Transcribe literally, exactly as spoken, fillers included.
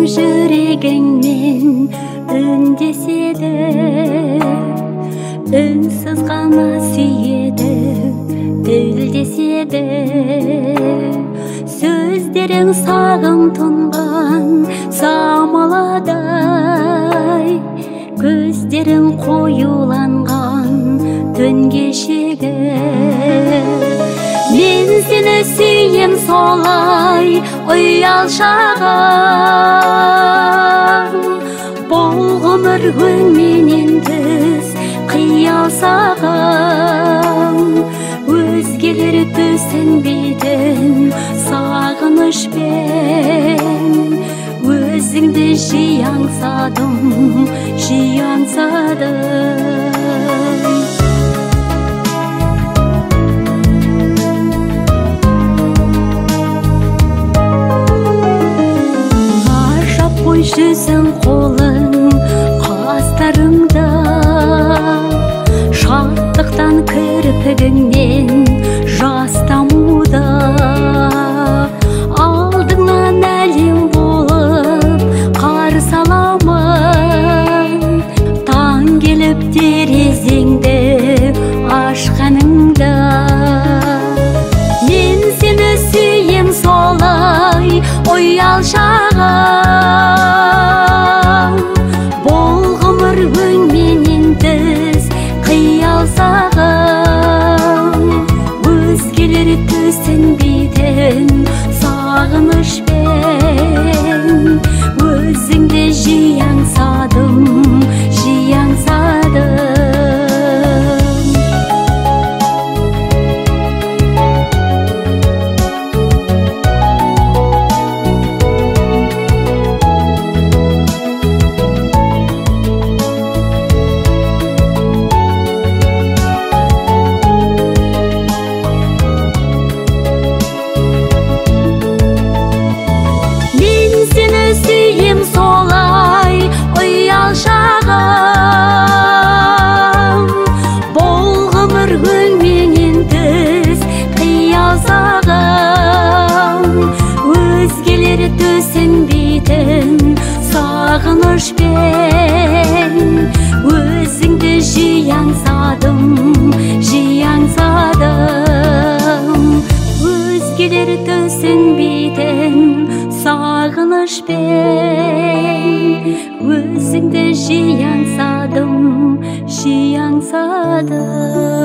жүрегіңмен үндеседі, үнсіз ғана сүйеді, тілдеседі. Сөздерің сағым тұнған самаладай, көздерің қоюланған түн кешегі. Мен сені сүйем солай ұялшағым, бұл ғұмыр өңменен түз қиял сағым. Өзгелер түсінбейтін сағынышпен өзіңді жиі аңсадым, жиі аңсадым. Жүзің қолың қастарыңда, шаттықтан кірпігіңнен жас тамуда. Алдыңнан әлем болып қарсы аламын, таң келіп терезеңді ашқаныңда. Мен сені сүйем солай ұялшағым, бұл ғұмыр өңменен түз қиял сағым. Өзгелер түсінбейтін сағынышпен өзіңді жиі аңсадым, жиі аңсадым. Сүйем солай ұялшағым, бұл ғұмыр өңменен түз қиял сағым. Өзгелер түсінбейтін сағынышпен өзіңді жиі аңсадым, жиі аңсадым. Өзгелер түсінбейтін сағынышпен өзіңді жиі аңсадым, жиі аңсадым.